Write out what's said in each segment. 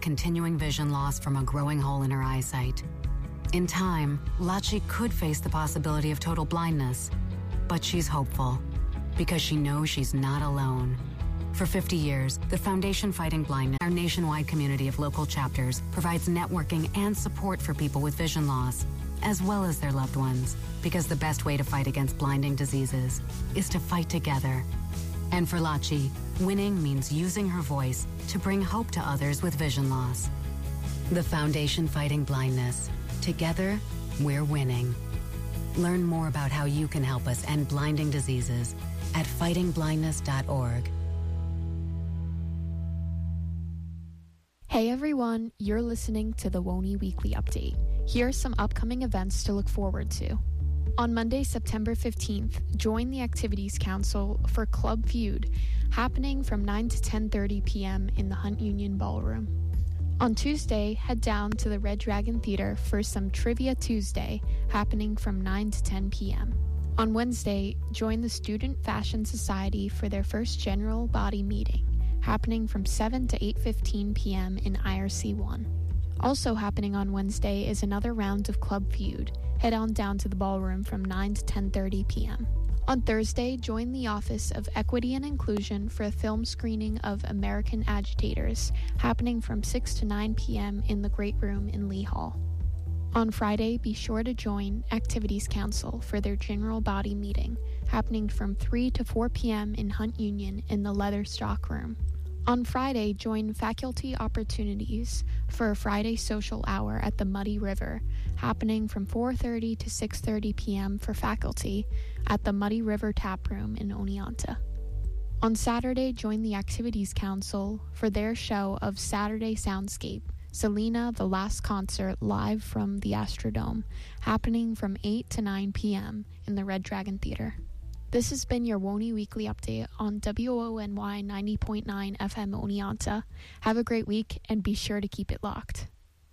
continuing vision loss from a growing hole in her eyesight. In time, Lachi could face the possibility of total blindness, but she's hopeful because she knows she's not alone. For 50 years, the Foundation Fighting Blindness, our nationwide community of local chapters, provides networking and support for people with vision loss, as well as their loved ones, because the best way to fight against blinding diseases is to fight together. And for Lachi, winning means using her voice to bring hope to others with vision loss. The Foundation Fighting Blindness. Together, we're winning. Learn more about how you can help us end blinding diseases at fightingblindness.org. Hey everyone, you're listening to the WONI Weekly Update. Here are some upcoming events to look forward to. On Monday, September 15th, join the Activities Council for Club Feud, happening from 9 to 10:30 p.m. in the Hunt Union Ballroom. On Tuesday, head down to the Red Dragon Theater for some Trivia Tuesday, happening from 9 to 10 p.m. On Wednesday, join the Student Fashion Society for their first general body meeting, happening from 7 to 8:15 p.m. in IRC 1. Also happening on Wednesday is another round of Club Feud. Head on down to the ballroom from 9 to 10:30 p.m. On Thursday, join the Office of Equity and Inclusion for a film screening of American Agitators, happening from 6 to 9 p.m. in the Great Room in Lee Hall. On Friday, be sure to join Activities Council for their general body meeting, happening from 3 to 4 p.m. in Hunt Union in the Leatherstock Room. On Friday, join Faculty Opportunities for a Friday social hour at the Muddy River, happening from 4:30 to 6:30 p.m. for faculty at the Muddy River Tap Room in Oneonta. On Saturday, join the Activities Council for their show of Saturday Soundscape, Selena, the Last Concert, live from the Astrodome, happening from 8 to 9 p.m. in the Red Dragon Theater. This has been your WONI Weekly Update on WONY 90.9 FM Oneonta. Have a great week and be sure to keep it locked.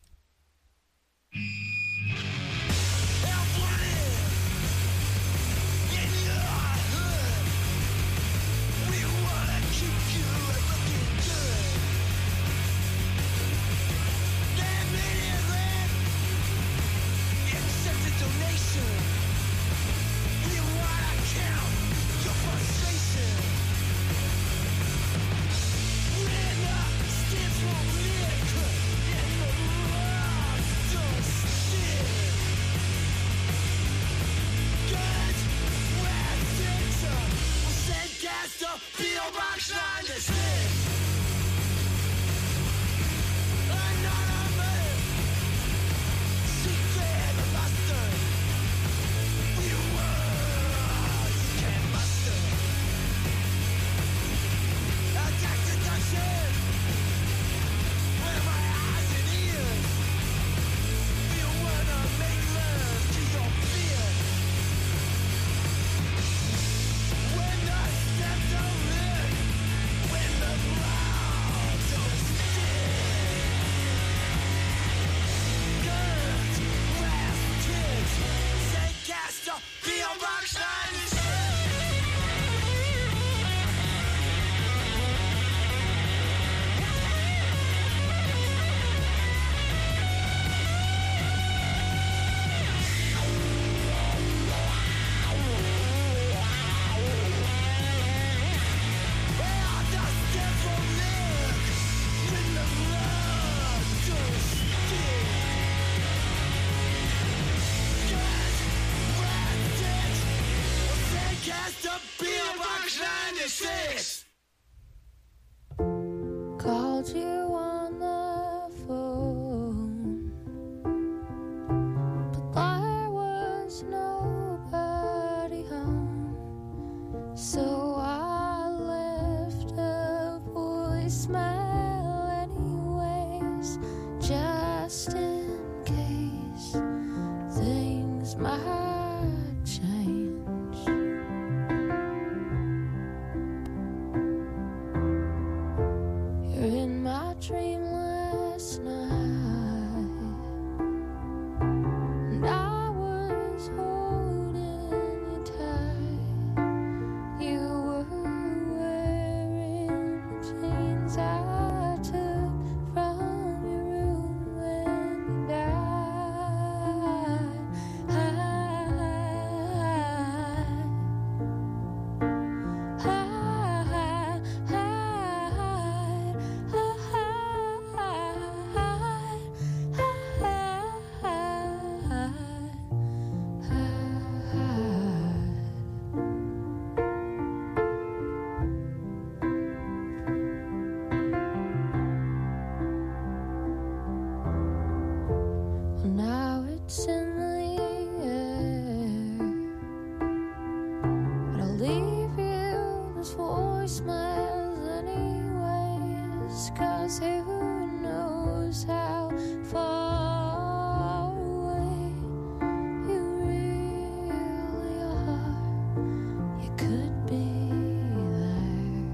Called you on the phone, but there was nobody home, so I left a voicemail anyways, just in case things might change. In my dream last night, and I was holding you tight. You were wearing the jeans I he smiles anyways, 'cause who knows how far away you really are. You could be there.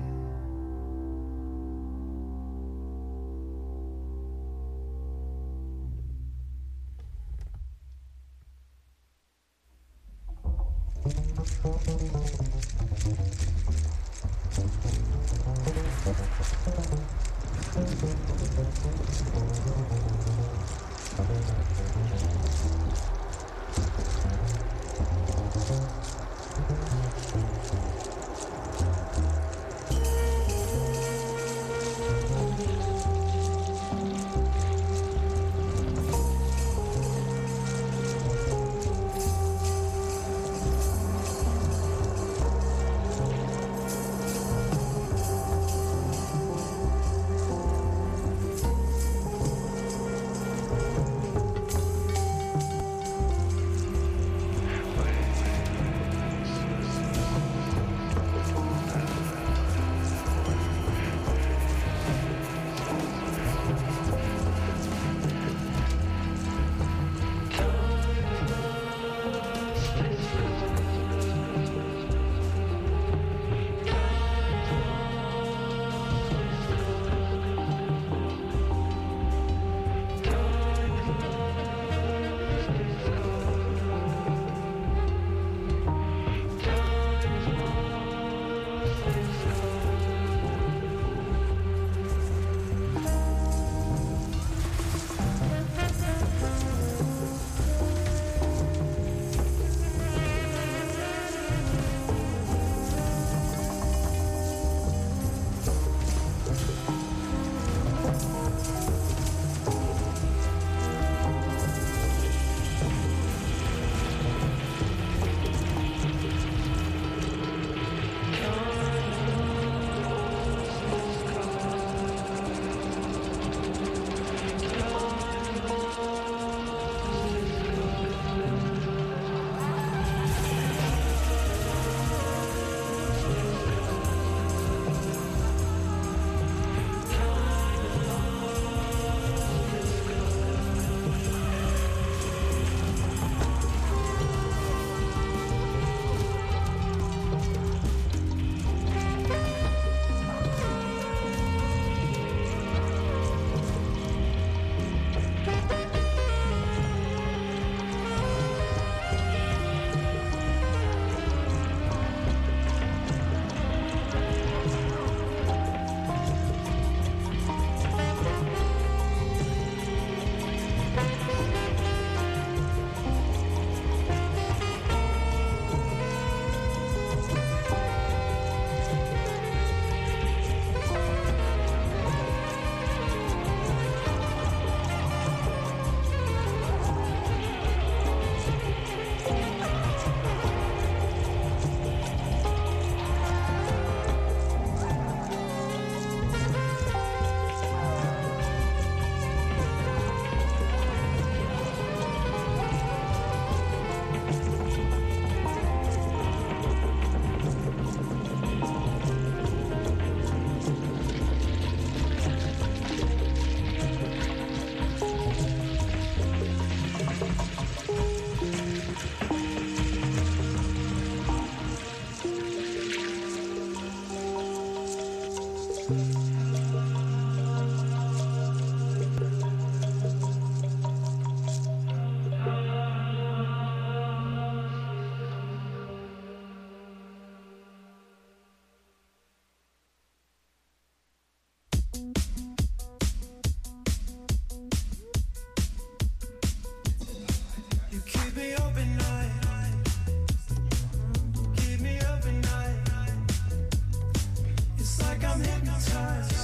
I'm hypnotized.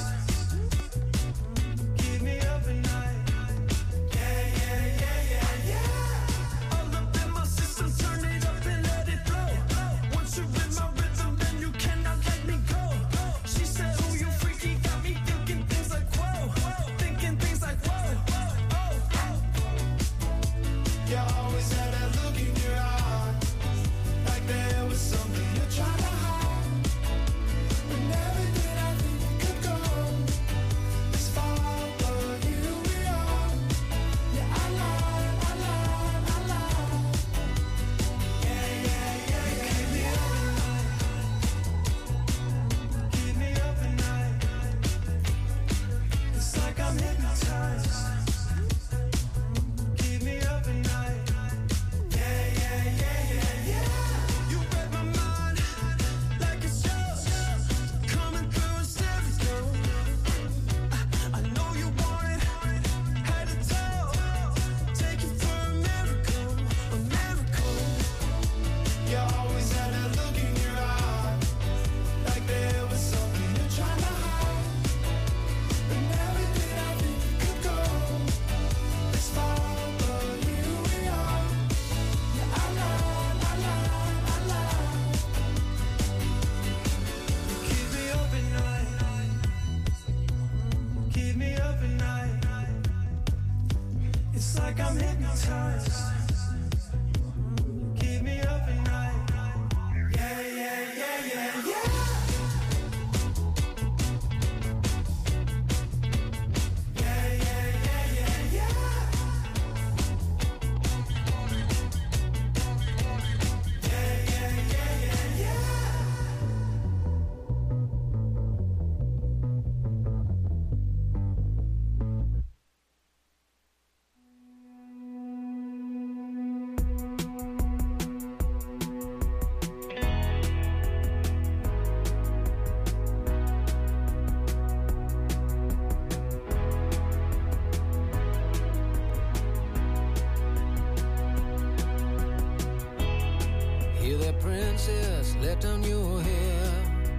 let down your hair.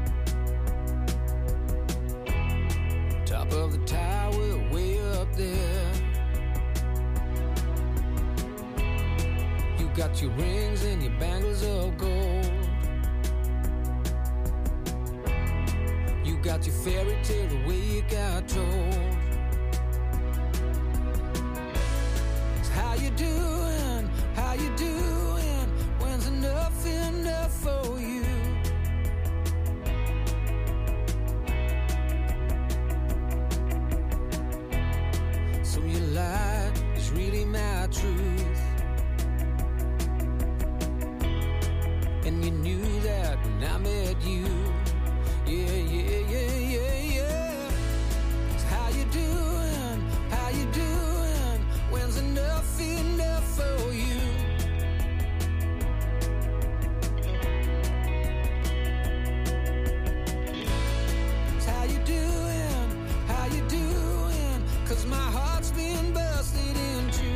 Top of the tower, way up there. You got your rings and your bangles of gold. You got your fairy tale the way you got told. So how you doing? How you doing? When's enough enough for you? So your light is really my truth. And you knew that when I met you. Yeah, yeah, yeah, yeah, yeah. So how you doing? How you doing? When's enough enough for you? So how you doing? How you doing? 'Cause my heart's been busted into.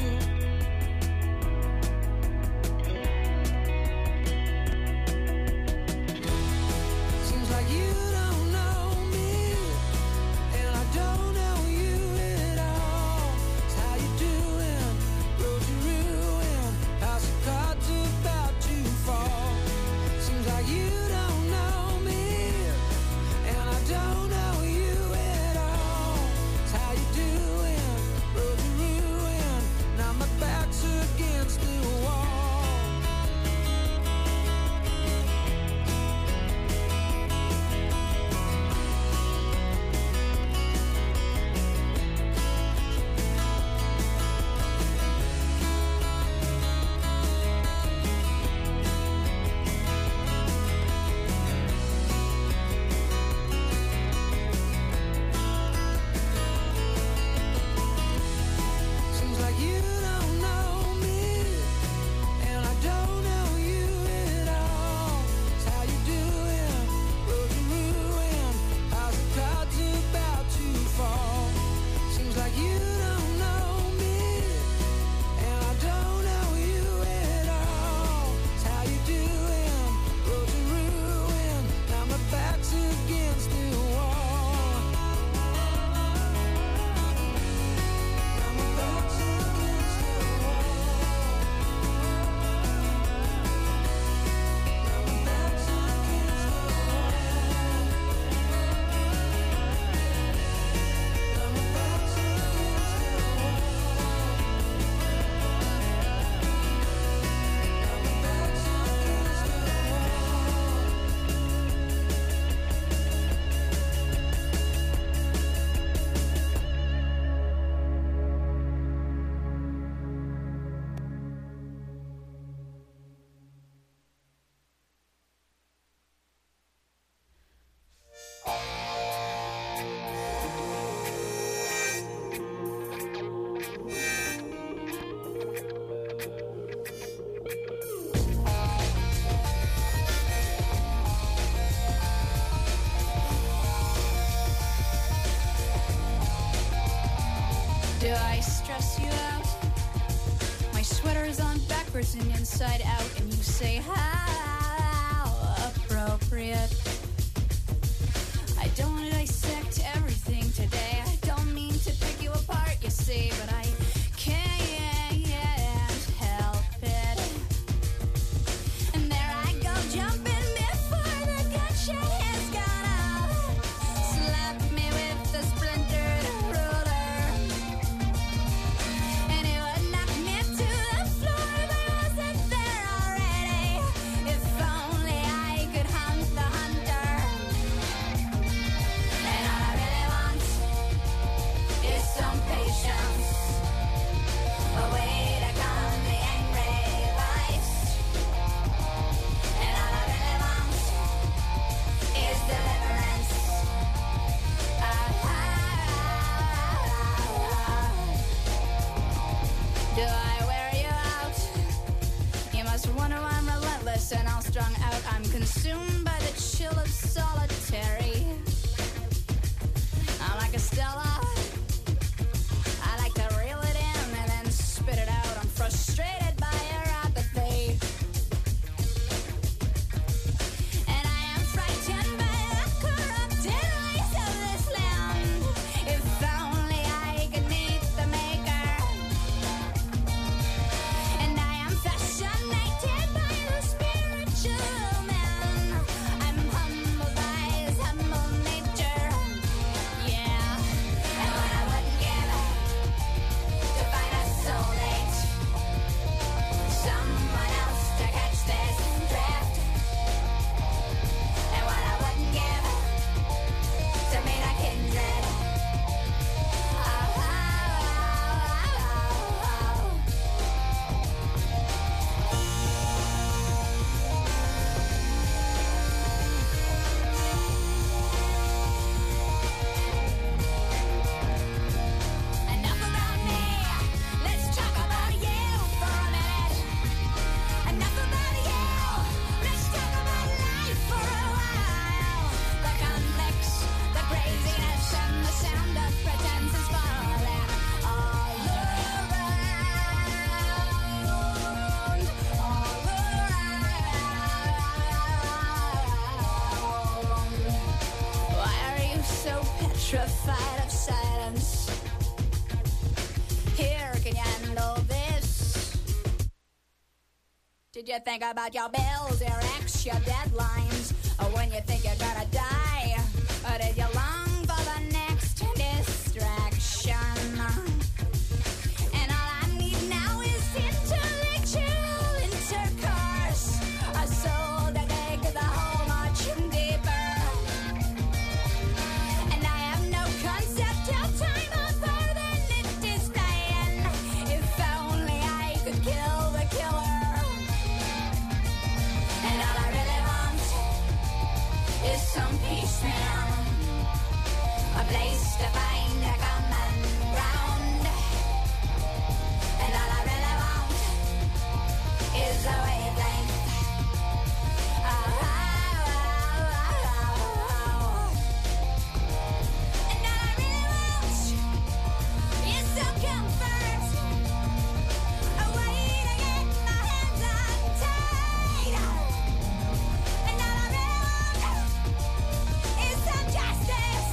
Seems like you don't know me, and I don't know you at all. So how you doing? Road to ruin, house of cards about to fall. Seems like you don't know me, and I don't know you at all. So how you doing? Road to ruin, now my back's against the wall. Seems like you don't know me, and I don't know you at all. So how you doing? Road to ruin, house of cards about to fall. Seems like you don't know me, and I don't know you at all. So how you doing? Road to ruin, now my back's against the wall. Now my back's against the wall. Now my back's against the wall. Now my back's against the wall. Now my back's against the Do I stress you out? My sweater's on backwards and inside out, and you say, how appropriate. I don't want to dissect everything today. I don't mean to pick you apart, you see, but I can't help it. And there I go, jumping before the gunshot has gone off. Slap me with the splintered ruler, and it would knock me to the floor, but I wasn't there already. If only I could hunt the hunter petrified of silence. Here, can you handle this? Did you think about your bills, your ex, your deadlines? Or when you think you're gonna die? Or did you long for the next distraction? And all I need now is intellectual intercourse, a soul that takes the whole much deeper. And I have no concept of time other than it is dying. If only I could kill the killer. And all I really want is some peace, man. A place to find a common ground. And all I really want is a wavelength. And all I really want is some comfort. A way to get my hands untied. And all I really want is some justice.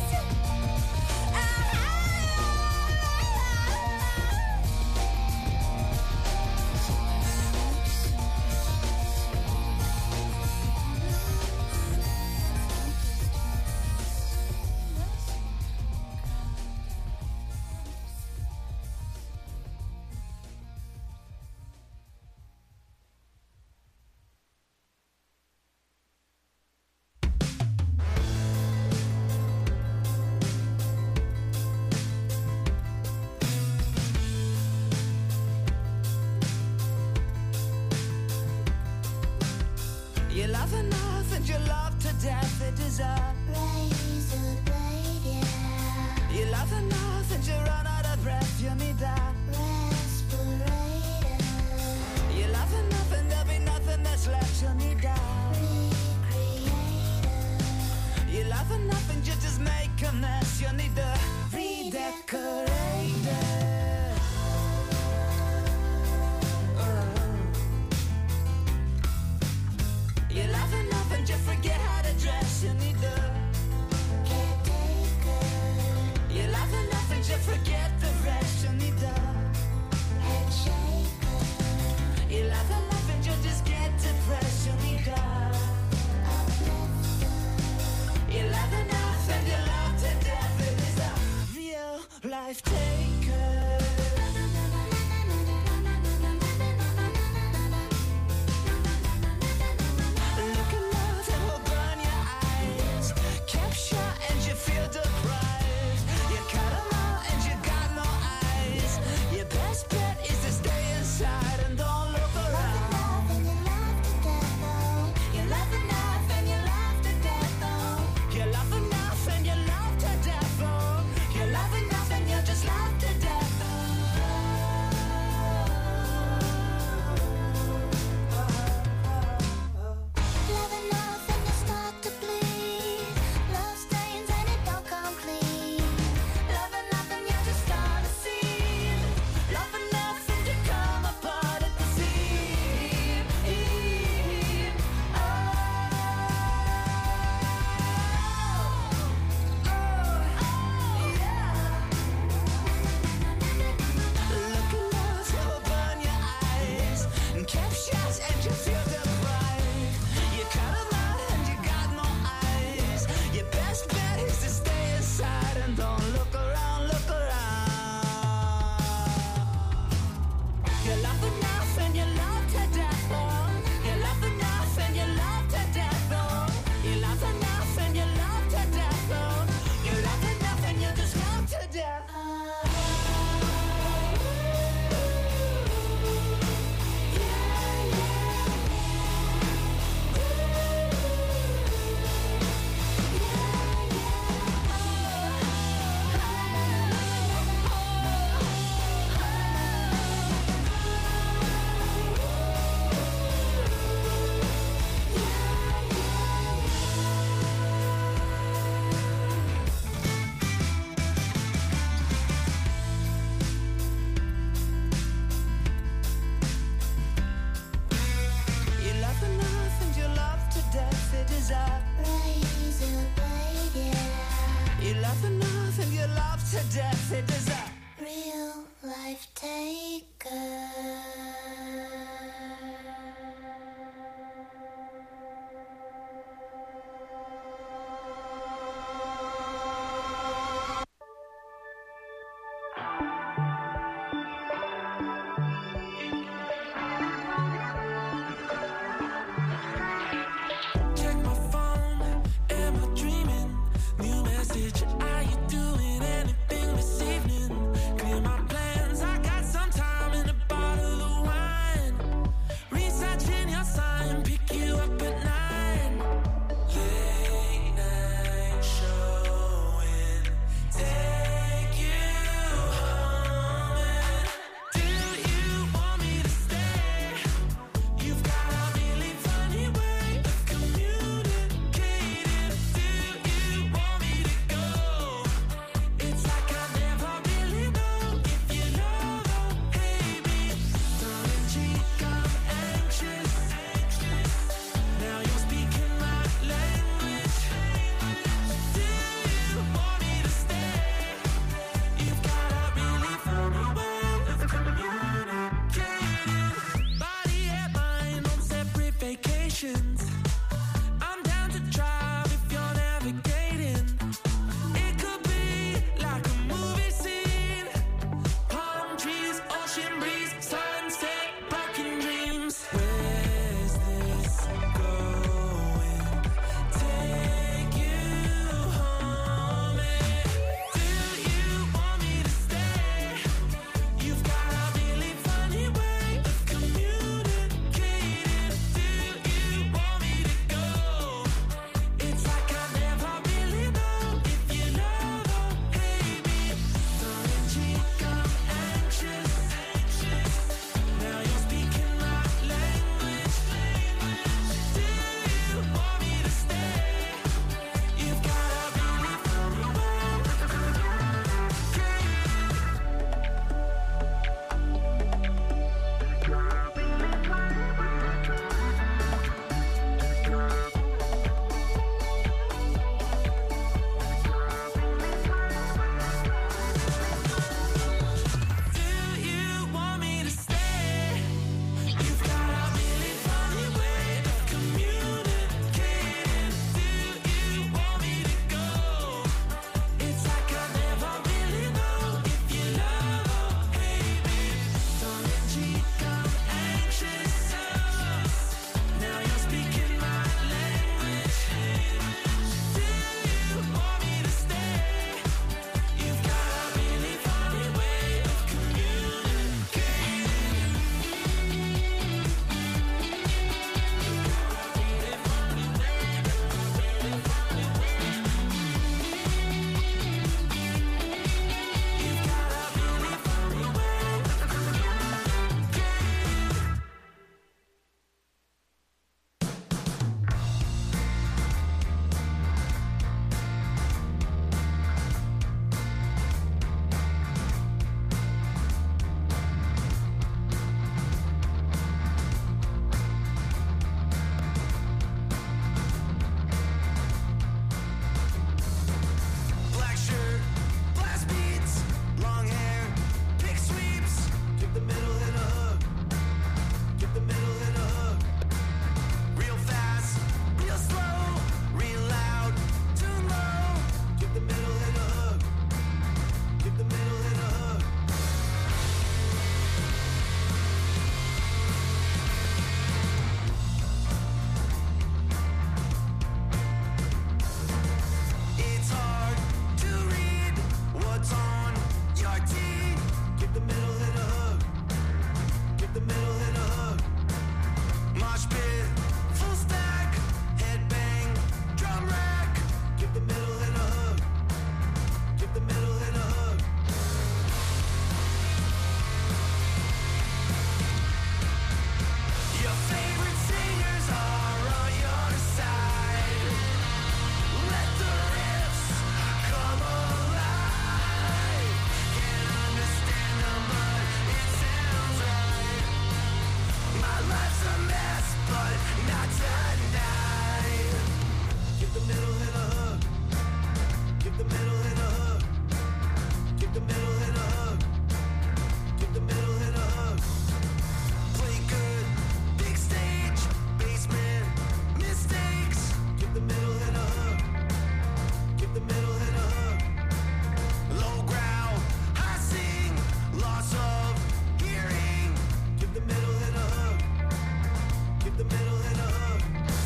You love enough and you love to death, it is a razor blade, yeah. You love enough and you run out of breath, you need a respirator. You love enough and there'll be nothing that's left, you need a recreator. You love enough and you just make a mess, you need a redecorator. You love enough and you forget how to dress, you need the caretaker. You love enough and you forget the rest, you need the head shaker. You love enough and you just get depressed, you need the uplifter. You love enough and you love to death, it is a real life taker. Look at love that will burn your eyes. Capture and you feel deprived. You cut them all and you got no eyes. Your best bet is to stay inside and don't look around. You love enough and you love to death, though. You love enough and you love to death, though. You love enough and you just love to death, love enough and you start to bleed. Love stains and it don't come clean. Love enough and you just start to see. Love enough and you come apart at the seam. Look at love that will burn your eyes. And captures and you feel deprived. You cut them out and you got no eyes. Your best bet is to stay inside and don't look around, look around. You love enough and you love to death, oh. You love enough and you love to death, oh. You love enough and you love to death, oh. You love enough and you just love to death. You love enough and you love to death, it is a razor blade, yeah. You love enough to death. It is a real life taker. Give the middle head a hug. Give the middle head a hug. Play good, big stage, basement, mistakes. Give the middle head a hug. Give the middle head a hug. Low growl, high sing, loss of hearing. Give the middle head a hug. Give the middle head a hug.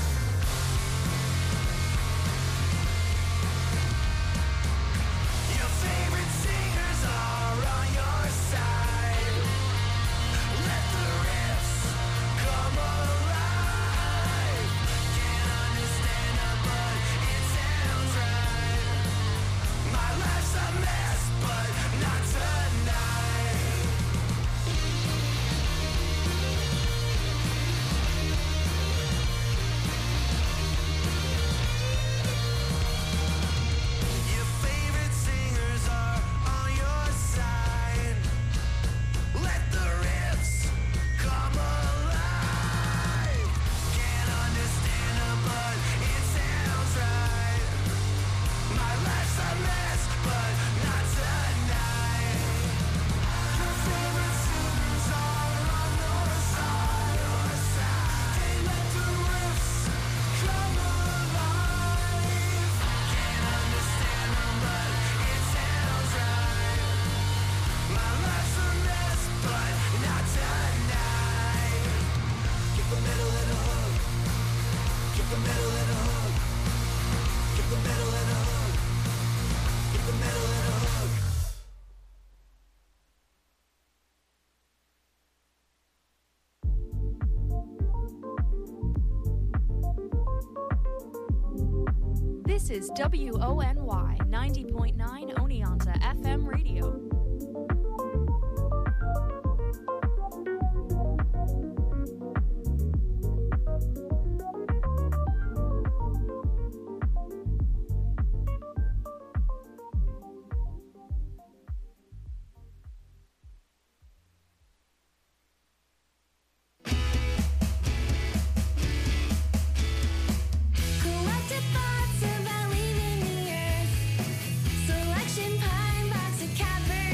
Your favorite singers are on your side. Let the riffs come alive. Can't understand it, but it sounds right. My life's a mess, but not tonight. Your favorite singers are on your side. Let the riffs come alive. Can't understand it, but it sounds right. My life's a mess, but not tonight. Your favorite singers are on your side. Hey, let the riffs come alive. Can't understand them, but it sounds right. My life's a mess, but not tonight. Give the middle and a hug. Give the middle and a hug. Give the middle and a hug. Give the middle and a hug. This is WONY 90.9 Oneonta FM radio. Collective thoughts about leaving the earth. Selection pine box of cavern.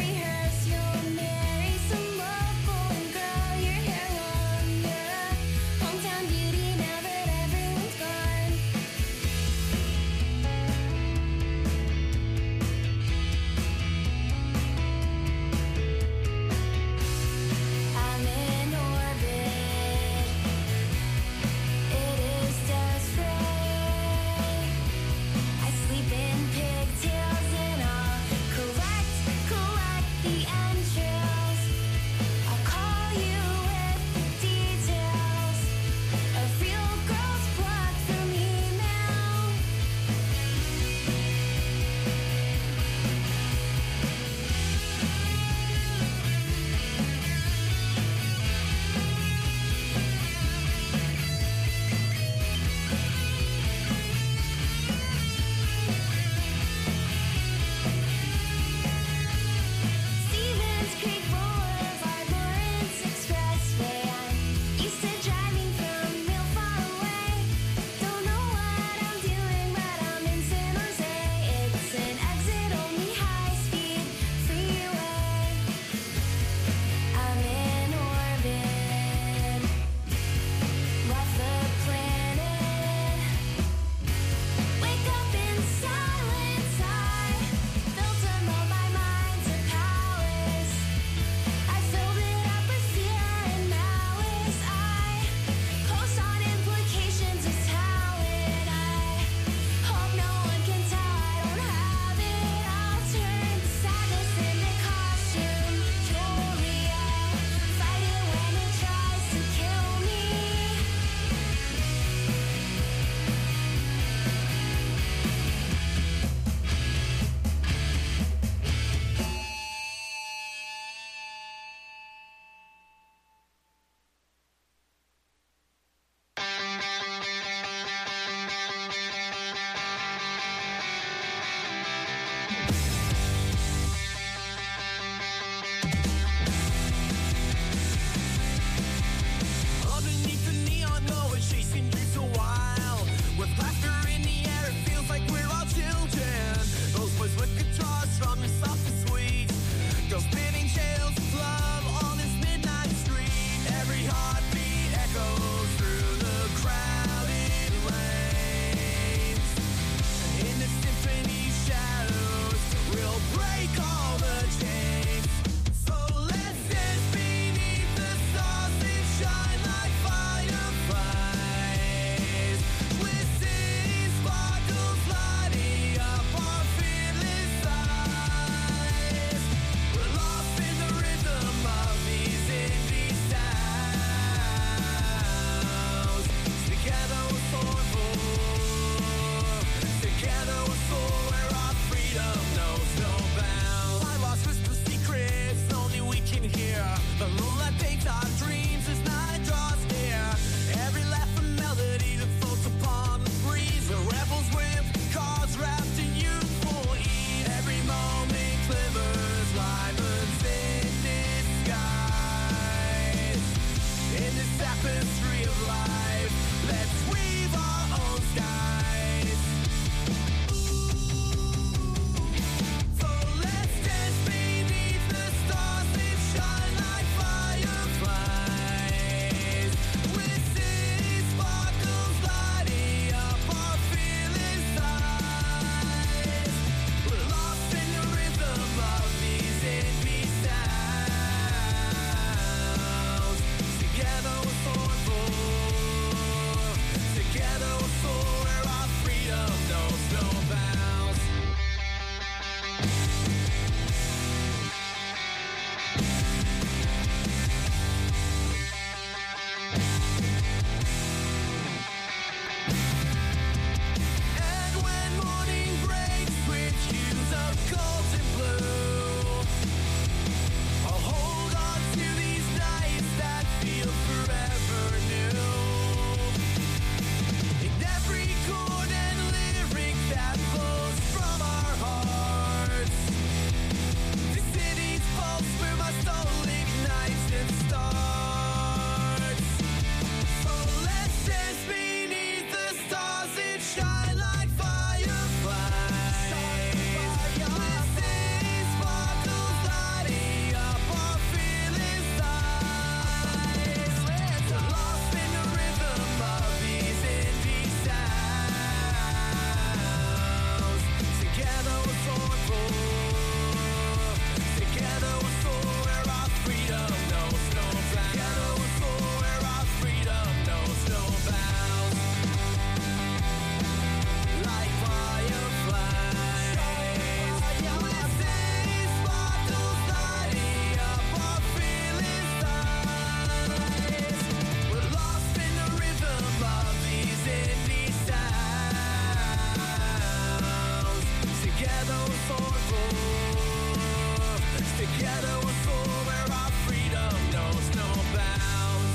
for love. Together we're full where our freedom knows no bounds.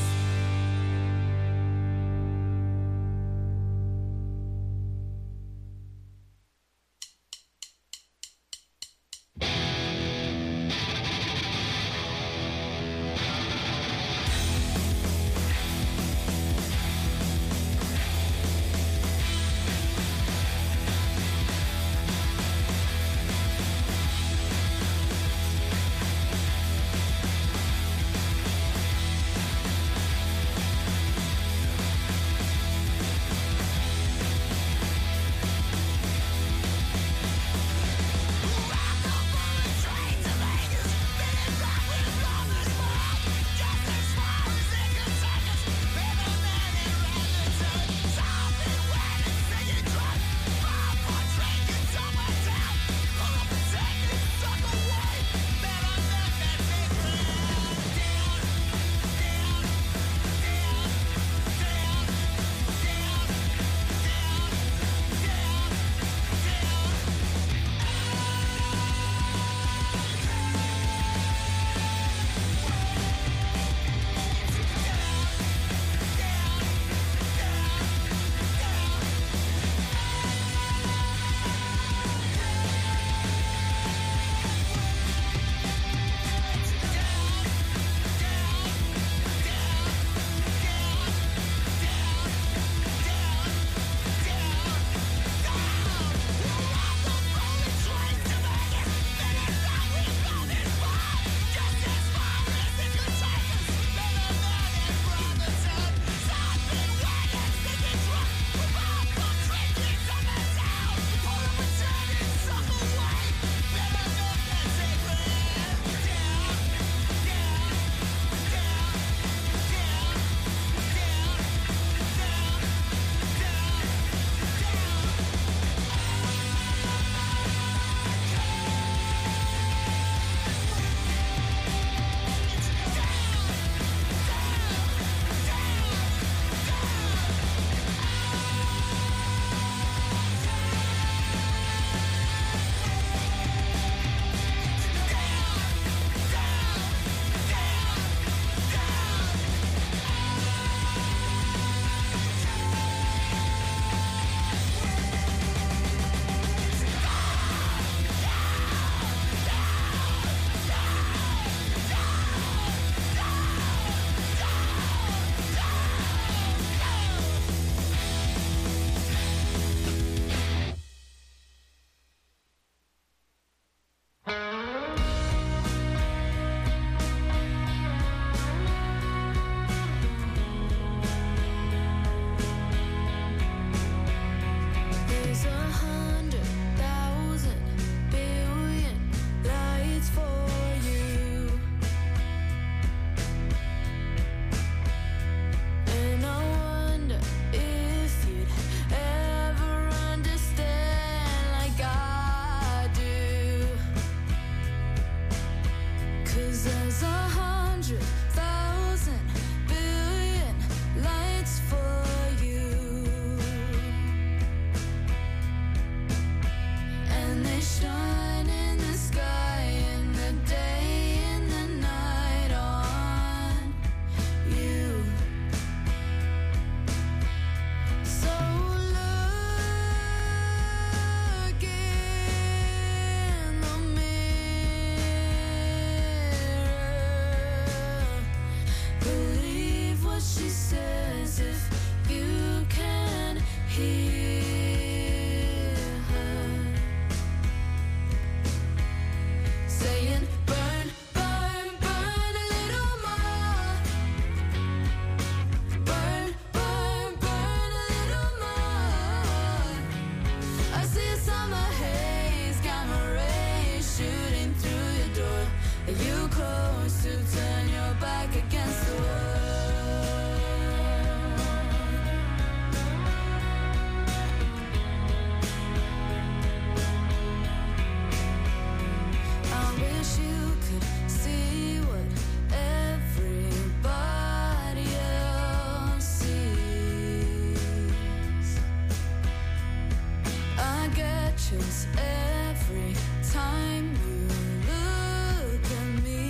time you look at me.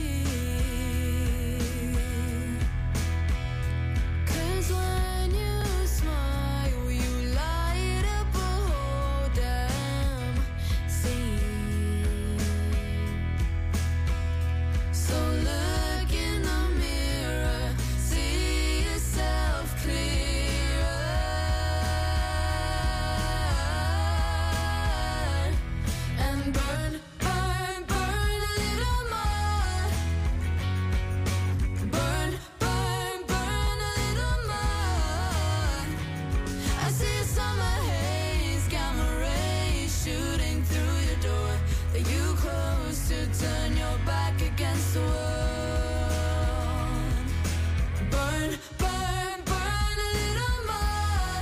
'Cause when you smile, you light up a whole damn scene. So look in the mirror, see yourself clearer, and burn, burn, burn a little more. Burn, burn, burn a little more. I see a summer haze, gamma rays shooting through your door. That you close to turn your back against the world. Burn, burn, burn a little more.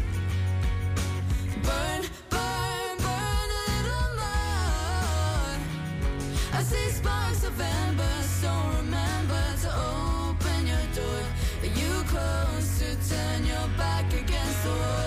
Burn, burn, burn a little more. I see sparks of ember, so remember to open your door. That you close to turn your back against the world.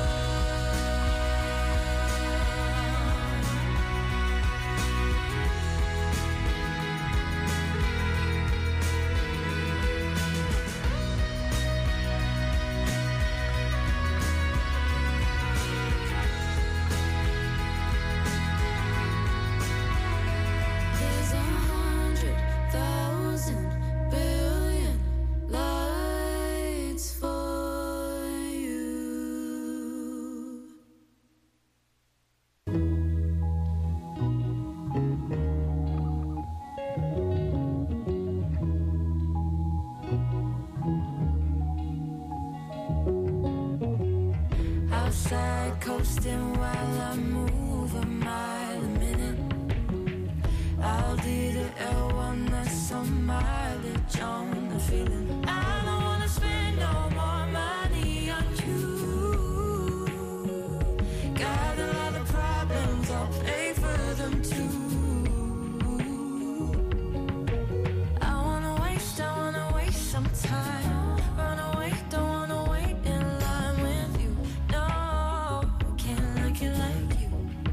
There's 100,000 billion lights for you. Outside coasting while I move a mile a minute. I'll do the L1, that's some mileage on the feeling. I don't wanna spend no more money on you. Got a lot of problems, I'll pay for them too. I wanna waste some time. Run away, don't wanna wait in line with you. No, can't like it like you.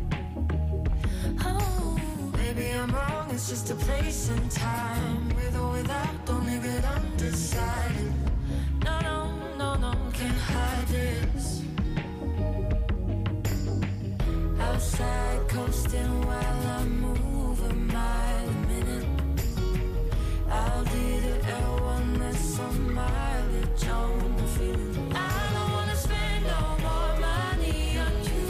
Oh, baby, I'm wrong, it's just a place and time. With or without, don't leave it undecided. No, no, no, no, can't hide this. Outside coasting while I move a mile a minute. I'll do the L1, that's some mileage on the feeling. I don't wanna spend no more money on you.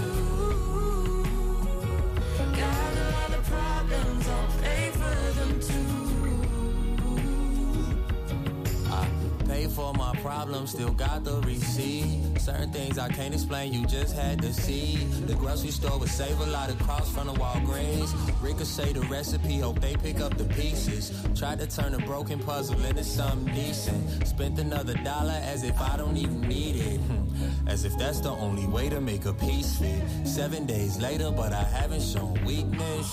Got a lot of problems, I'll pay for them too. I pay for my problems, still got the receipt. Certain things I can't explain, you just had to see. The grocery store would save a lot of costs from the Walgreens. Ricochet the recipe, hope they pick up the pieces. Tried to turn a broken puzzle into something decent. Spent another $1 as if I don't even need it. As if that's the only way to make a peace fit. 7 days later, but I haven't shown weakness.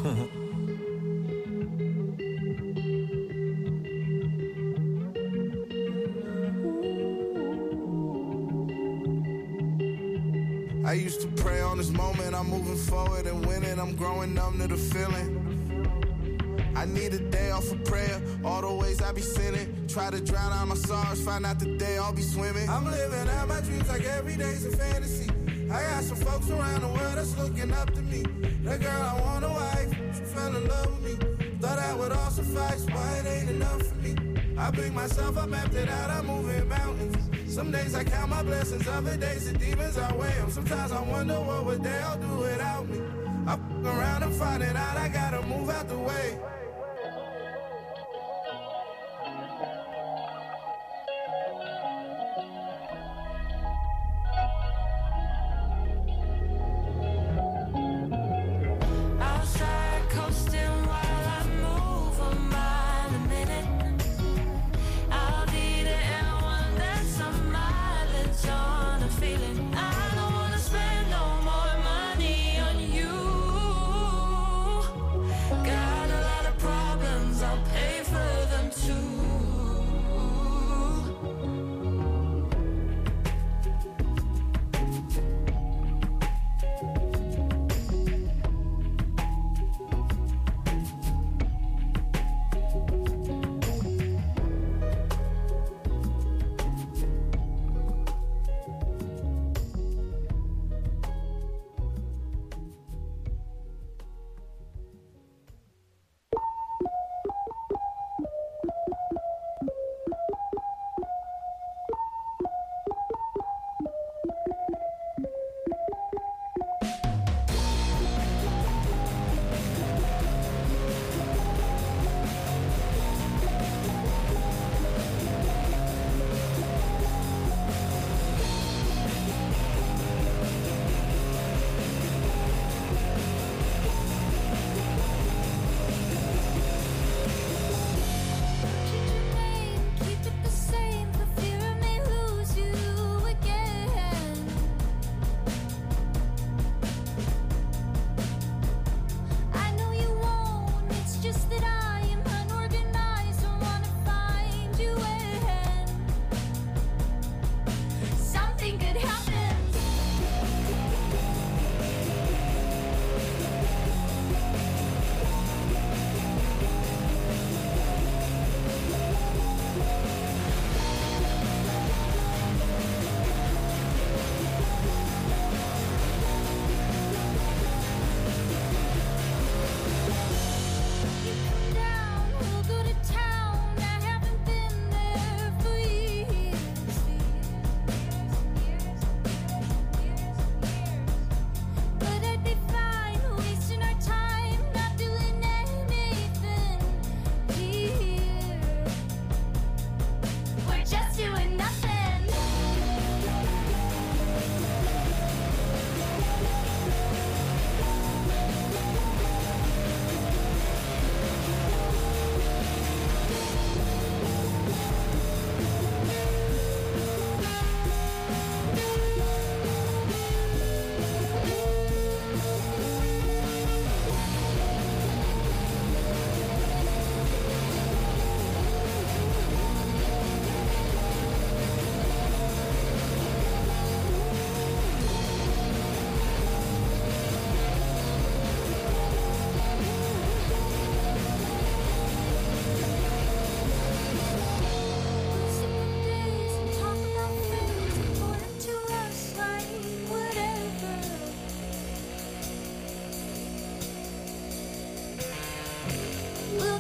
I used to pray on this moment, I'm moving forward and winning, I'm growing numb to the feeling. I need a day off of prayer, all the ways I be sinning. Try to drown out my sorrows, find out the day I'll be swimming. I'm living out my dreams like every day's a fantasy. I got some folks around the world that's looking up to me. That girl, I want a wife, she fell in love with me. Thought I would all suffice, but it ain't enough for me. I pick myself up, mapped it out, I'm moving mountains. Some days I count my blessings, other days the demons I weigh 'em. Sometimes I wonder what would they all do without me. I fuck around and find it out, I gotta move out the way. Outside coasting while I move a mile a minute. I'll be the L1, that's some mileage on a feeling. I don't wanna spend no more money on you. Got a lot of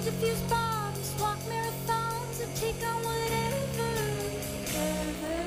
defuse bombs, walk marathons, and take on whatever, ever.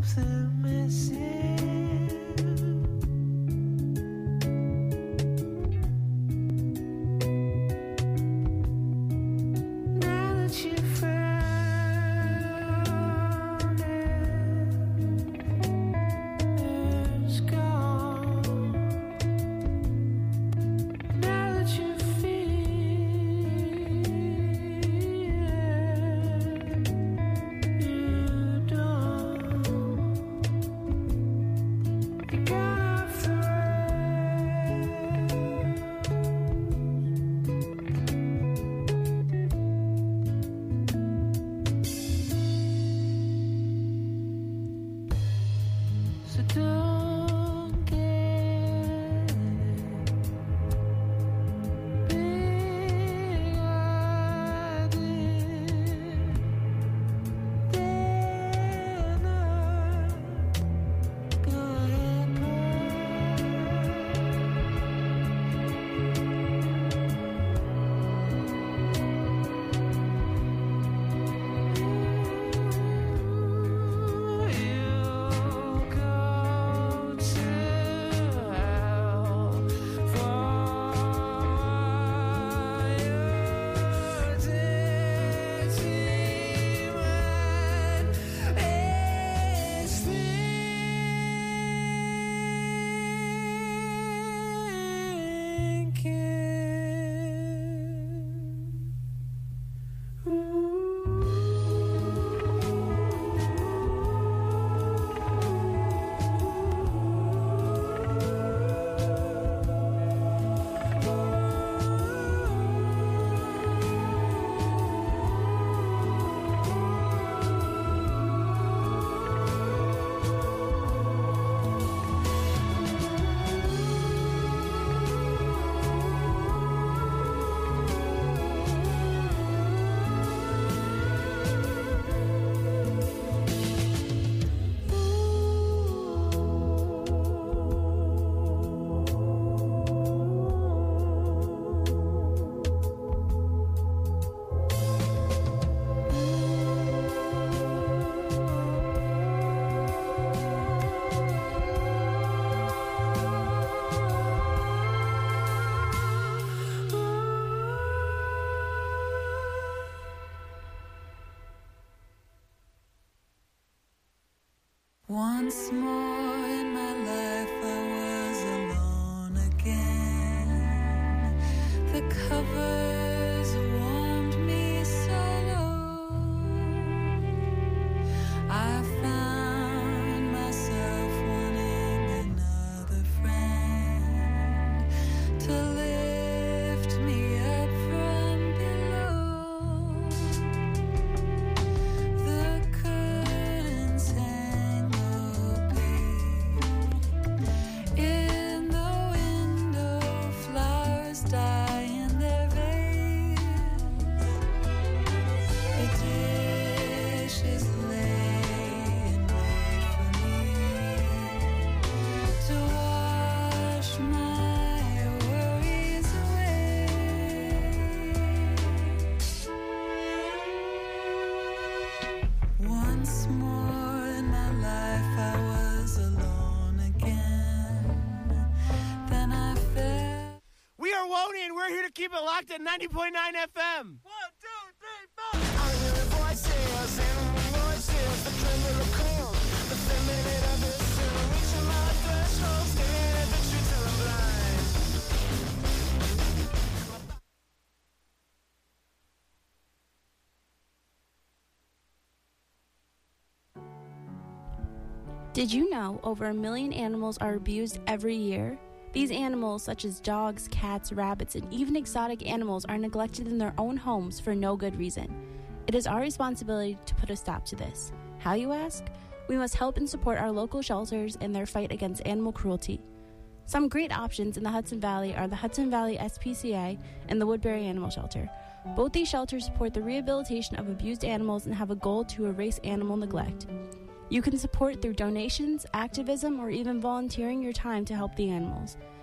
something missing. Now that you found it's gone. Now that you feel you don't. You got off the so don't get big idea. Then go ahead, you go to hell for your dizzy mind is once more in my life I was alone again. The covers warmed me so low. I found myself wanting another friend to lift me up from below. The curtains hang opaque. In the window, flowers die in their vase. The dishes lay and wait for me to wash my worries away. Once more in my life I was alone again. Then I felt. We are Woney, and we're here to keep it locked at 90.9 FM. 1, 2, 3, 4. I'm hearing voices and voices, the tremble of calm, the feminine of the soon, reaching my threshold, staring at the truth till I'm blind. Did you know over 1 million animals are abused every year? These animals, such as dogs, cats, rabbits, and even exotic animals, are neglected in their own homes for no good reason. It is our responsibility to put a stop to this. How, you ask? We must help and support our local shelters in their fight against animal cruelty. Some great options in the Hudson Valley are the Hudson Valley SPCA and the Woodbury Animal Shelter. Both these shelters support the rehabilitation of abused animals and have a goal to erase animal neglect. You can support through donations, activism, or even volunteering your time to help the animals.